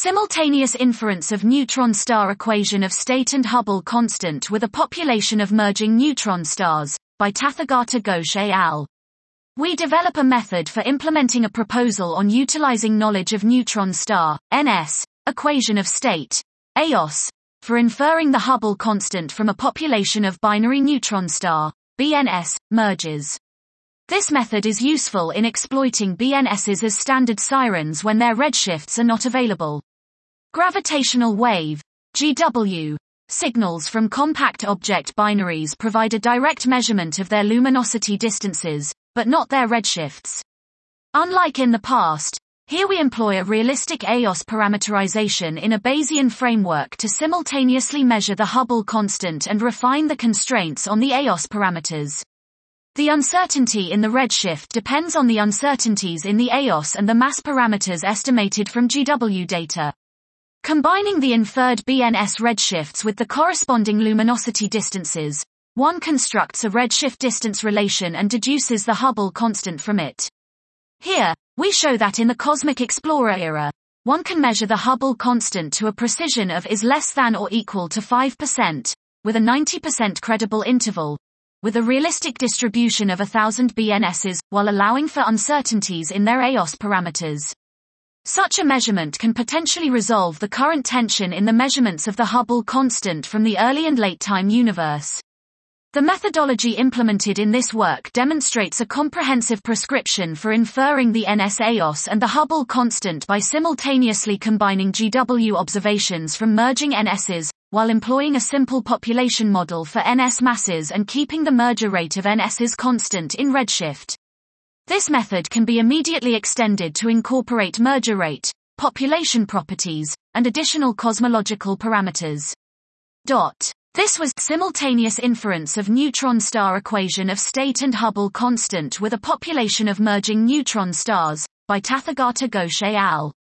Simultaneous inference of neutron star equation of state and Hubble constant with a population of merging neutron stars, by Tathagata Ghosh et al. We develop a method for implementing a proposal on utilizing knowledge of neutron star, NS, equation of state, EOS, for inferring the Hubble constant from a population of binary neutron star, BNS, mergers. This method is useful in exploiting BNSs as standard sirens when their redshifts are not available. Gravitational wave, GW, signals from compact object binaries provide a direct measurement of their luminosity distances, but not their redshifts. Unlike in the past, here we employ a realistic EOS parameterization in a Bayesian framework to simultaneously measure the Hubble constant and refine the constraints on the EOS parameters. The uncertainty in the redshift depends on the uncertainties in the EOS and the mass parameters estimated from GW data. Combining the inferred BNS redshifts with the corresponding luminosity distances, one constructs a redshift distance relation and deduces the Hubble constant from it. Here, we show that in the Cosmic Explorer era, one can measure the Hubble constant to a precision of is less than or equal to 5%, with a 90% credible interval, with a realistic distribution of 1,000 BNSs, while allowing for uncertainties in their EOS parameters. Such a measurement can potentially resolve the current tension in the measurements of the Hubble constant from the early and late-time universe. The methodology implemented in this work demonstrates a comprehensive prescription for inferring the NS EOS and the Hubble constant by simultaneously combining GW observations from merging NSs, while employing a simple population model for NS masses and keeping the merger rate of NSs constant in redshift. This method can be immediately extended to incorporate merger rate, population properties, and additional cosmological parameters. This was simultaneous inference of neutron star equation of state and Hubble constant with a population of merging neutron stars, by Tathagata Ghosh et al.